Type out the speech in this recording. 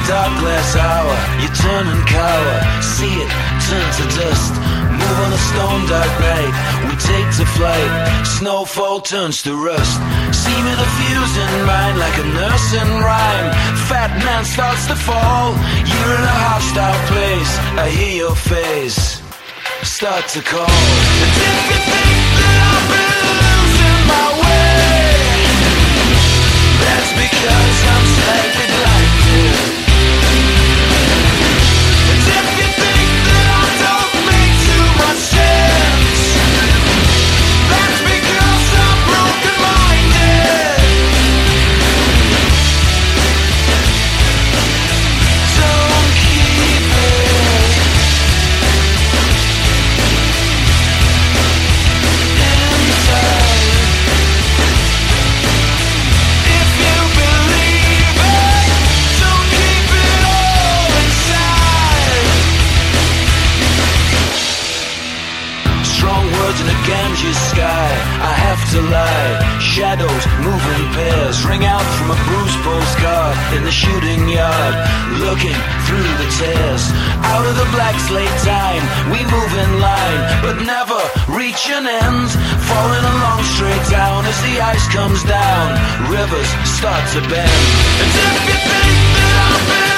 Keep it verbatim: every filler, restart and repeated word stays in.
dark glass hour, you turn and cower. See it turn to dust. Move on a stone dark night, we take to flight. Snowfall turns to rust. Seeming a fuse in mind like a nursing rhyme. Fat man starts to fall. You're in a hostile place. I hear your face start to call. And if you think that I've been losing my way, that's because I'm slightly blinded. And if you think that I don't make too much sense, that's because I'm broken-minded. Don't keep it inside. If you believe it, don't keep it all inside. Strong words in a Ganges sky, I have to lie. Shadows move in pairs, ring out from a bruised postcard in the shooting yard. Looking through the tears, out of the black slate time, we move in line, but never reach an end. Falling along straight down as the ice comes down, rivers start to bend. And if you think that I've been